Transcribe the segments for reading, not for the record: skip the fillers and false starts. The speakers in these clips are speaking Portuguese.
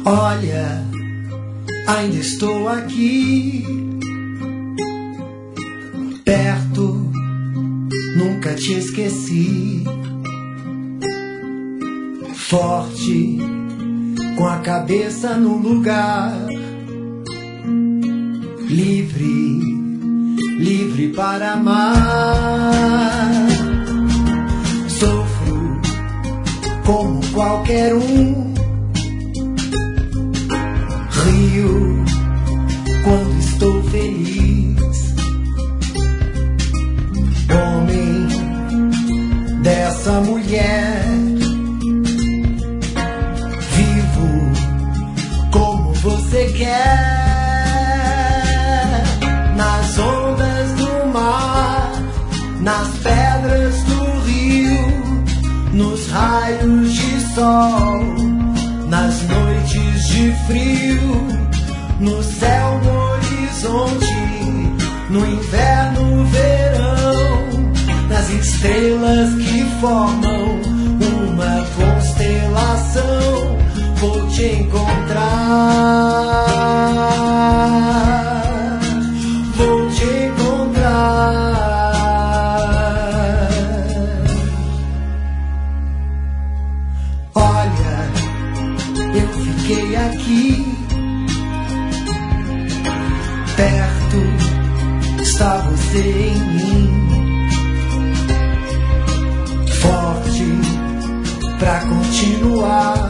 Olha, ainda estou aqui, perto, nunca te esqueci. Forte, com a cabeça no lugar, livre, livre para amar. Sofro como qualquer um, rio quando estou feliz. Homem dessa mulher, vivo como você quer, nas ondas do mar, nas pedras do rio, nos raios de sol, nas noites de frio, no céu, no horizonte, no inverno, verão, nas estrelas que formam uma constelação. Vou te encontrar, vou te encontrar. Olha, eu fiquei aqui, perto está você em mim, forte pra continuar,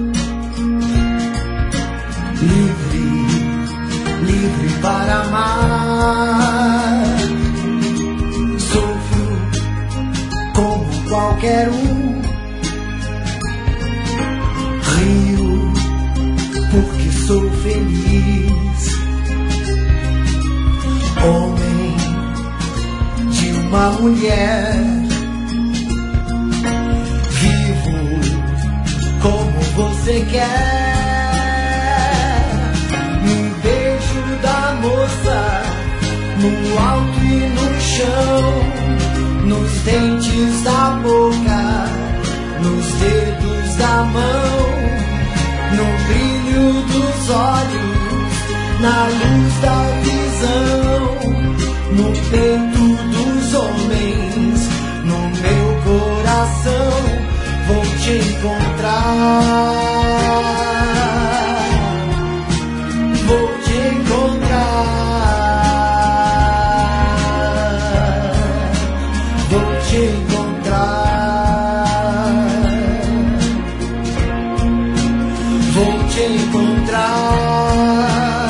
livre, livre para amar. Sofro como qualquer um, rio porque sou feliz. Homem de uma mulher, vivo como você quer. No beijo da moça, no alto e no chão, nos dentes da boca, nos dedos da mão, no brilho dos olhos, na luz da visão, no peito dos homens, no meu coração. Vou te encontrar, vou te encontrar, vou te encontrar, vou te encontrar.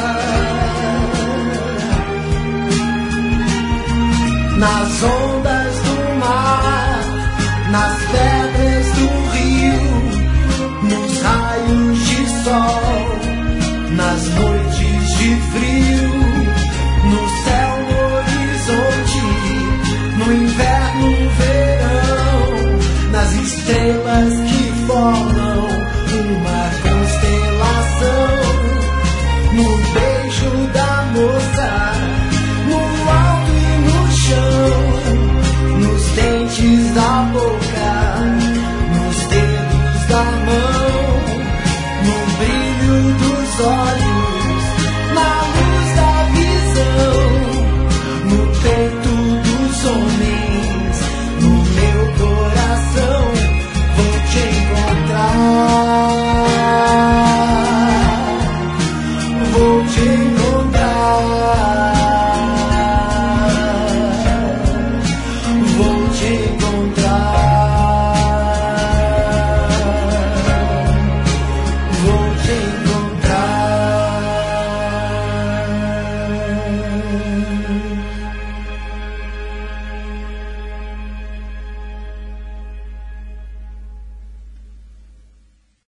Nas ondas do mar, nas pedras do rio, nos raios de sol, nas noites de frio, no céu, no horizonte, no inverno, verão, nas estrelas que formam uma constelação, no beijo da moça, no alto e no chão, nos dentes da boca, nos dedos da mão, no brilho dos olhos, na luz da visão, no peito dos homens, no meu coração. Vou te encontrar, vou te encontrar, vou te encontrar, vou te encontrar.